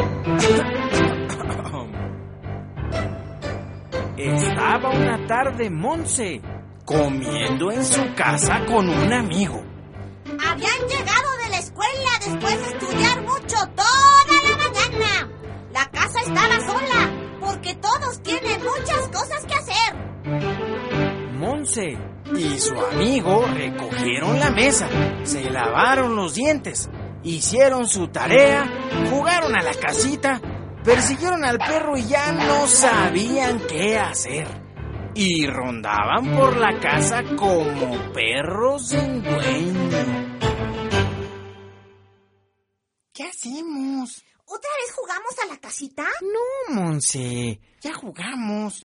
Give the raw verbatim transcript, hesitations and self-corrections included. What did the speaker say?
Estaba una tarde Monse comiendo en su casa con un amigo. Habían llegado de la escuela después de estudiar mucho toda la mañana. La casa estaba sola porque todos tienen muchas cosas que hacer. Monse y su amigo recogieron la mesa, se lavaron los dientes, hicieron su tarea, jugaron a la casita, persiguieron al perro y ya no sabían qué hacer. Y rondaban por la casa como perros sin dueño. ¿Qué hacemos? ¿Otra vez jugamos a la casita? No, Monse, ya jugamos.